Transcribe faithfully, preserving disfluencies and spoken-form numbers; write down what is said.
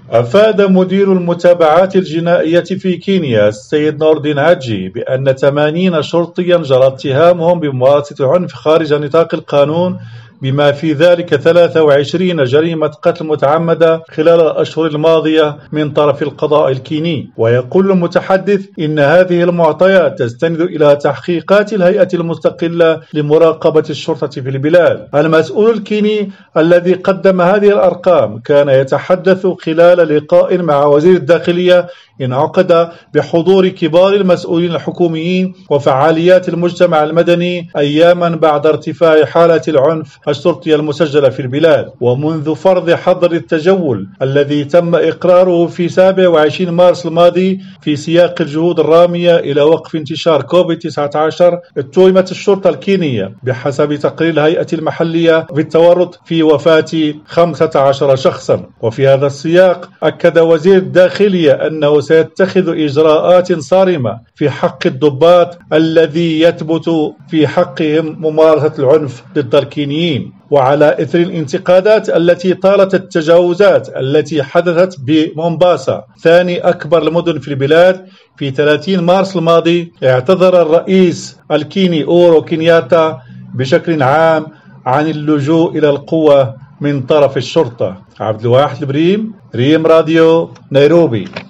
أفاد مدير المتابعات الجنائية في كينيا السيد نور الدين هاجي بأن ثمانين شرطيا جرى اتهامهم بممارسة العنف خارج نطاق القانون، بما في ذلك ثلاثة وعشرين جريمة قتل متعمدة خلال الأشهر الماضية من طرف القضاء الكيني. ويقول المتحدث إن هذه المعطيات تستند إلى تحقيقات الهيئة المستقلة لمراقبة الشرطة في البلاد. المسؤول الكيني الذي قدم هذه الأرقام كان يتحدث خلال لقاء مع وزير الداخلية انعقد بحضور كبار المسؤولين الحكوميين وفعاليات المجتمع المدني أياما بعد ارتفاع حالة العنف الشرطي المسجلة في البلاد، ومنذ فرض حظر التجول الذي تم إقراره في سابع وعشرين مارس الماضي في سياق الجهود الرامية إلى وقف انتشار كوفيد تسعة عشر. اتهمت الشرطة الكينية بحسب تقرير الهيئة المحلية بالتورط في وفاة خمسة عشر شخصا. وفي هذا السياق أكد وزير الداخلية أنه سيتخذ إجراءات صارمة في حق الضباط الذي يثبت في حقهم ممارسة العنف ضد الكينيين. وعلى إثر الانتقادات التي طالت التجاوزات التي حدثت بمومباسا ثاني أكبر المدن في البلاد في ثلاثين مارس الماضي، اعتذر الرئيس الكيني أورو كينياتا بشكل عام عن اللجوء إلى القوة من طرف الشرطة. عبد الواحد البريم، ريم راديو، نيروبي.